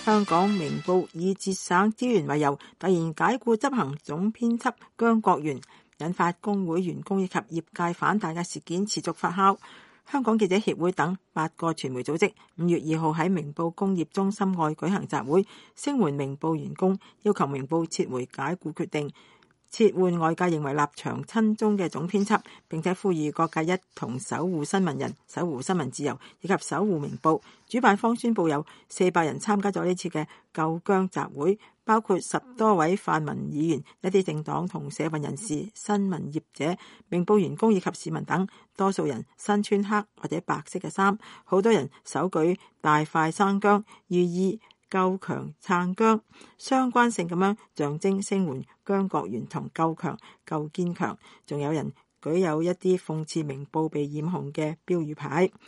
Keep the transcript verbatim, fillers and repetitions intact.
香港明報以節省資源為由，突然解僱執行總編輯姜國元，引發工會員工以及業界反彈嘅事件持續發酵。香港記者協會等八個傳媒組織五月二號喺明報工業中心外舉行集會，聲援明報員工，要求明報撤回解僱決定，撤換外界認為立場親中嘅總編輯，並且呼籲各界一同守護新聞人、守護新聞自由以及守護明報。主辦方宣布有四百人參加咗呢次嘅救姜集會，包括十多位泛民議員、一啲政黨同社運人士、新聞業者、明報員工以及市民等。多數人身穿黑或者白色嘅衫，好多人手舉大塊生姜，寓意救強撐姜，相關性咁樣象徵聲援姜國元同救強救堅強。仲有人舉有一啲諷刺明報被染紅嘅標語牌。